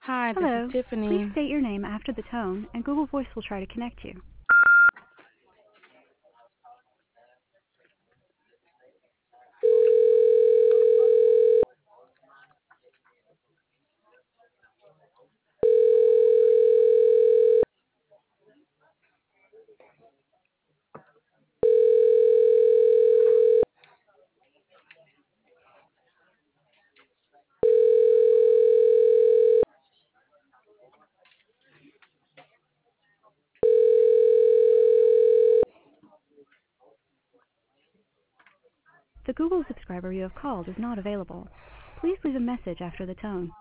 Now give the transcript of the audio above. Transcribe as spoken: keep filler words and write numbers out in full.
Hi, this is Hello. Please Tiffany. state your name after the tone, and Google Voice will try to connect you. The Google subscriber you have called is not available. Please leave a message after the tone.